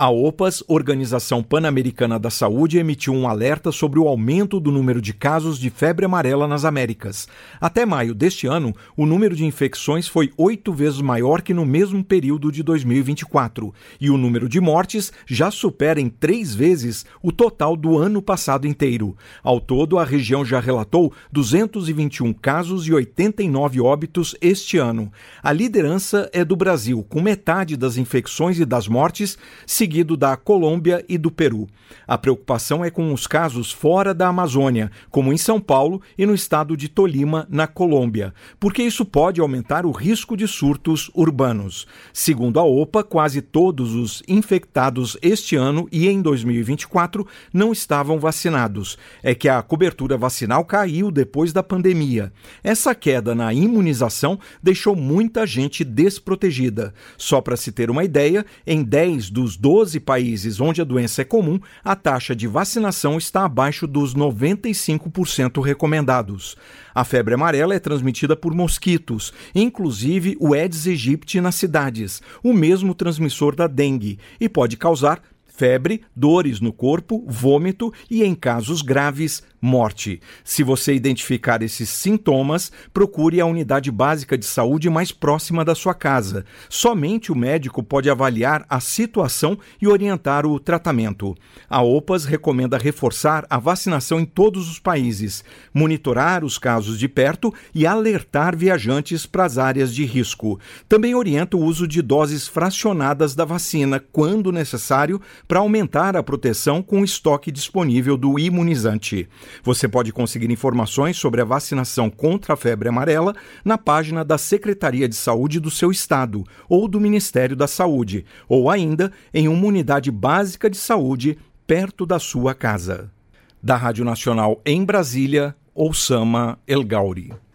A OPAS, Organização Pan-Americana da Saúde, emitiu um alerta sobre o aumento do número de casos de febre amarela nas Américas. Até maio deste ano, o número de infecções foi 8 vezes maior que no mesmo período de 2024, e o número de mortes já supera em 3 vezes o total do ano passado inteiro. Ao todo, a região já relatou 221 casos e 89 óbitos este ano. A liderança é do Brasil, com metade das infecções e das mortes, seguido da Colômbia e do Peru. A preocupação é com os casos fora da Amazônia, como em São Paulo e no estado de Tolima, na Colômbia, porque isso pode aumentar o risco de surtos urbanos. Segundo a OPA, quase todos os infectados este ano e em 2024 não estavam vacinados. É que a cobertura vacinal caiu depois da pandemia. Essa queda na imunização deixou muita gente desprotegida. Só para se ter uma ideia, em 10 dos 12 países onde a doença é comum, a taxa de vacinação está abaixo dos 95% recomendados. A febre amarela é transmitida por mosquitos, inclusive o Aedes aegypti nas cidades, o mesmo transmissor da dengue, e pode causar febre, dores no corpo, vômito e, em casos graves, morte. Se você identificar esses sintomas, procure a unidade básica de saúde mais próxima da sua casa. Somente o médico pode avaliar a situação e orientar o tratamento. A OPAS recomenda reforçar a vacinação em todos os países, monitorar os casos de perto e alertar viajantes para as áreas de risco. Também orienta o uso de doses fracionadas da vacina, quando necessário, para aumentar a proteção com o estoque disponível do imunizante. Você pode conseguir informações sobre a vacinação contra a febre amarela na página da Secretaria de Saúde do seu estado ou do Ministério da Saúde, ou ainda em uma unidade básica de saúde perto da sua casa. Da Rádio Nacional em Brasília, Oussama El Gauri.